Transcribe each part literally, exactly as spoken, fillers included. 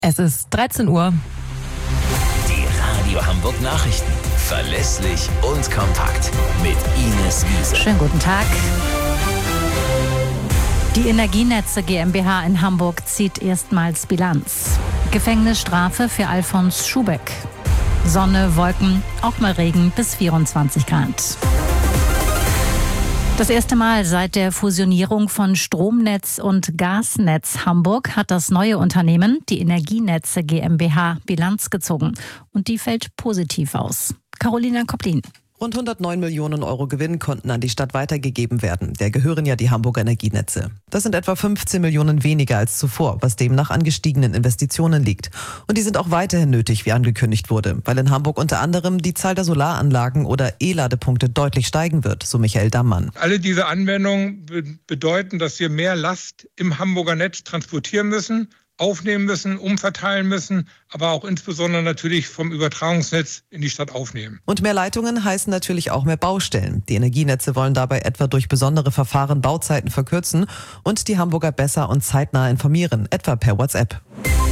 Es ist dreizehn Uhr. Die Radio Hamburg Nachrichten. Verlässlich und kompakt. Mit Ines Wiese. Schönen guten Tag. Die Energienetze GmbH in Hamburg zieht erstmals Bilanz. Gefängnisstrafe für Alfons Schubeck. Sonne, Wolken, auch mal Regen bis vierundzwanzig Grad. Das erste Mal seit der Fusionierung von Stromnetz und Gasnetz Hamburg hat das neue Unternehmen, die Energienetze GmbH, Bilanz gezogen. Und die fällt positiv aus. Carolina Koplin. Rund hundertneun Millionen Euro Gewinn konnten an die Stadt weitergegeben werden. Der gehören ja die Hamburger Energienetze. Das sind etwa fünfzehn Millionen weniger als zuvor, was demnach an gestiegenen Investitionen liegt. Und die sind auch weiterhin nötig, wie angekündigt wurde, weil in Hamburg unter anderem die Zahl der Solaranlagen oder E-Ladepunkte deutlich steigen wird, so Michael Dammann. Alle diese Anwendungen be- bedeuten, dass wir mehr Last im Hamburger Netz transportieren müssen, aufnehmen müssen, umverteilen müssen, aber auch insbesondere natürlich vom Übertragungsnetz in die Stadt aufnehmen. Und mehr Leitungen heißen natürlich auch mehr Baustellen. Die Energienetze wollen dabei etwa durch besondere Verfahren Bauzeiten verkürzen und die Hamburger besser und zeitnah informieren, etwa per WhatsApp.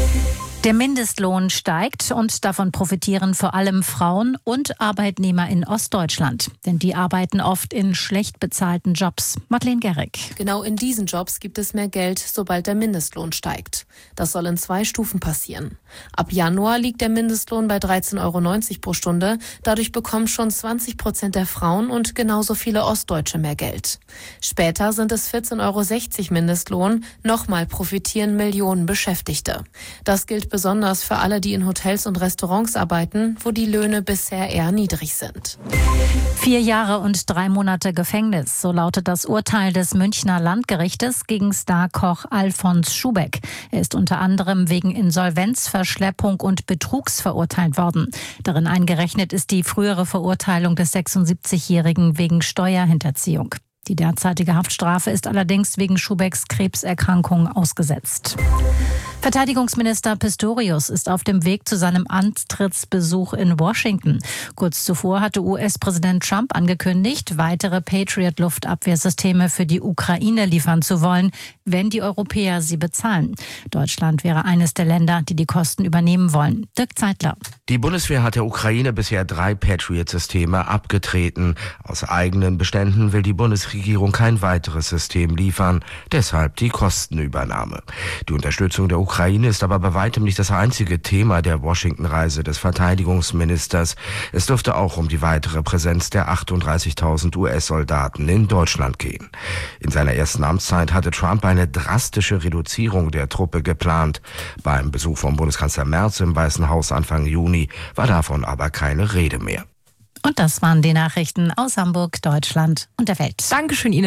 Der Mindestlohn steigt und davon profitieren vor allem Frauen und Arbeitnehmer in Ostdeutschland. Denn die arbeiten oft in schlecht bezahlten Jobs. Madeleine Gerrig. Genau in diesen Jobs gibt es mehr Geld, sobald der Mindestlohn steigt. Das soll in zwei Stufen passieren. Ab Januar liegt der Mindestlohn bei dreizehn Euro neunzig pro Stunde. Dadurch bekommen schon zwanzig Prozent der Frauen und genauso viele Ostdeutsche mehr Geld. Später sind es vierzehn Euro sechzig Mindestlohn. Nochmal profitieren Millionen Beschäftigte. Das gilt besonders für alle, die in Hotels und Restaurants arbeiten, wo die Löhne bisher eher niedrig sind. Vier Jahre und drei Monate Gefängnis, so lautet das Urteil des Münchner Landgerichtes gegen Starkoch Alfons Schubeck. Er ist unter anderem wegen Insolvenz, Verschleppung und Betrugs verurteilt worden. Darin eingerechnet ist die frühere Verurteilung des sechsundsiebzigjährigen wegen Steuerhinterziehung. Die derzeitige Haftstrafe ist allerdings wegen Schubecks Krebserkrankung ausgesetzt. Verteidigungsminister Pistorius ist auf dem Weg zu seinem Antrittsbesuch in Washington. Kurz zuvor hatte U S-Präsident Trump angekündigt, weitere Patriot-Luftabwehrsysteme für die Ukraine liefern zu wollen, wenn die Europäer sie bezahlen. Deutschland wäre eines der Länder, die die Kosten übernehmen wollen. Dirk Zeitler. Die Bundeswehr hat der Ukraine bisher drei Patriot-Systeme abgetreten. Aus eigenen Beständen will die Bundesregierung kein weiteres System liefern. Deshalb die Kostenübernahme. Die Unterstützung der Ukraine ist aber bei weitem nicht das einzige Thema der Washington-Reise des Verteidigungsministers. Es dürfte auch um die weitere Präsenz der achtunddreißigtausend U S-Soldaten in Deutschland gehen. In seiner ersten Amtszeit hatte Trump eine drastische Reduzierung der Truppe geplant. Beim Besuch von Bundeskanzler Merz im Weißen Haus Anfang Juni war davon aber keine Rede mehr. Und das waren die Nachrichten aus Hamburg, Deutschland und der Welt. Dankeschön Ihnen.